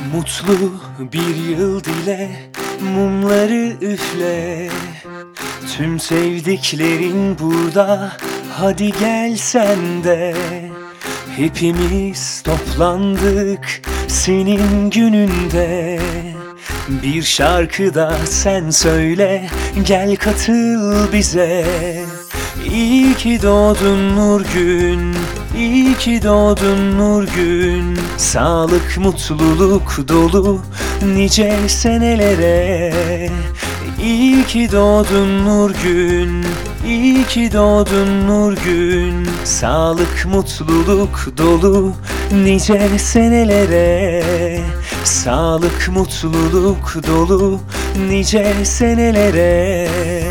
Mutlu bir yıl dile, mumları üfle. Tüm sevdiklerin burada, hadi gel sen de. Hepimiz toplandık senin gününde. Bir şarkı da sen söyle, gel katıl bize. İyi ki doğdun Nurgün, iyi ki doğdun Nurgün. Sağlık, mutluluk dolu nice senelere. İyi ki doğdun Nurgün, iyi ki doğdun Nurgün. Sağlık, mutluluk dolu nice senelere. Sağlık, mutluluk dolu nice senelere.